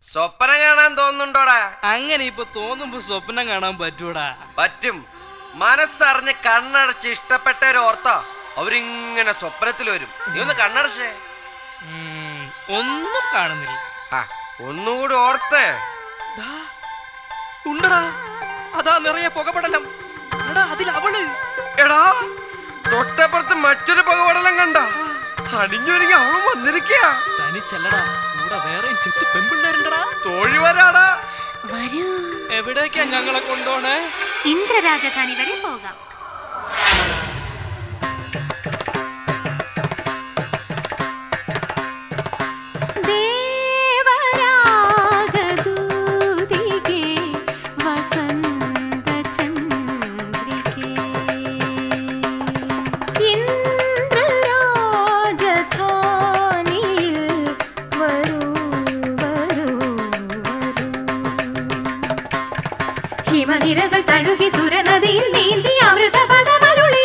സ്വപ്നം കാണാൻ തോന്നുന്നുണ്ടോടാ? അങ്ങനെ ഇപ്പൊ തോന്നുമ്പോ സ്വപ്നം കാണാൻ പറ്റൂടാ? പറ്റും. മനസ്സറിഞ്ഞ് കണ്ണടച്ച് ഇഷ്ടപ്പെട്ടവരെ ഓർത്താ അവരിങ്ങനെ സ്വപ്നത്തിൽ വരും. നീ ഒന്ന് കണ്ണടച്ചേ. ഒന്നും കാണുന്നില്ല. ഒന്നുകൂടി ഓർത്തേ. ഉണ്ടടാ, അതാ നിറയെ പുകപടലം. അതിൽ അവള്. എടാ, തൊട്ടപ്പുറത്ത് മറ്റൊരു പുകപടലം കണ്ട. അണിഞ്ഞൊരുങ്ങി അവളും വന്നിരിക്കുക. തനിച്ചല്ലടാ, കൂടെ വേറെ ചെത്ത് പെമ്പിള്ളേരുണ്ടടാ. തോഴി വരാടാ. വരൂ. എവിടേക്കാ ഞങ്ങളെ കൊണ്ടോണേ? ഇന്ദ്രരാജധാനി വരെ പോകാം. ഹിമനിരകൾ തഴുകി സുരനദിയിൽ നീന്തി അമൃതപദമരുളി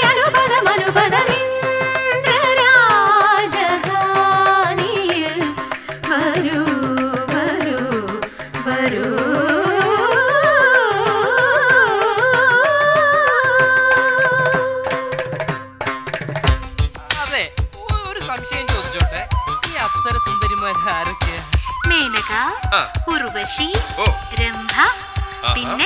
അനുപദമനുപദമിന്ദ്രരാജധാനിയിൽ വരൂ വരൂ വരൂ. അതെ, ഒരു സംശയം ചോദിച്ചോട്ടെ, ഈ അപ്സര സുന്ദരിമാർ ആരൊക്കെയാ? മേനക, ഉർവശി, രംഭ, പിന്നെ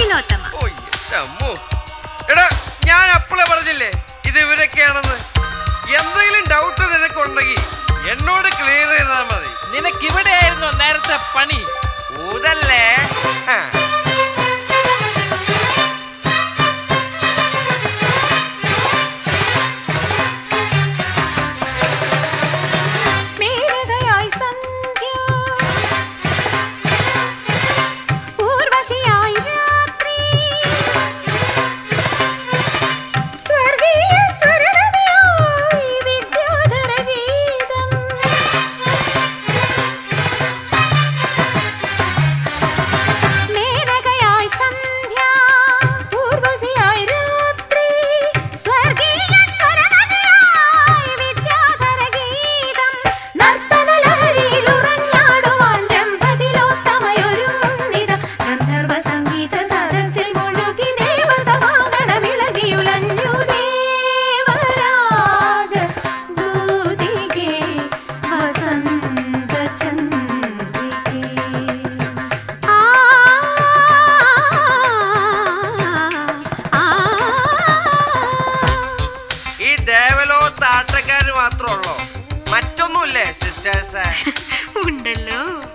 എടാ, ഞാൻ അപ്പോഴേ പറഞ്ഞില്ലേ ഇത് ഇവരൊക്കെയാണെന്ന്. എന്തെങ്കിലും ഡൗട്ട് നിനക്കുണ്ടെങ്കിൽ എന്നോട് ക്ലിയർ ചെയ്താൽ മതി. നിനക്ക് ഇവിടെയായിരുന്നു നേരത്തെ പണി. ഊതല്ലേ? ാട്ടക്കാര് മാത്രമേ ഉള്ളൂ, മറ്റൊന്നുമില്ലേ സിസ്റ്റേഴ്സ്? ഉണ്ടല്ലോ.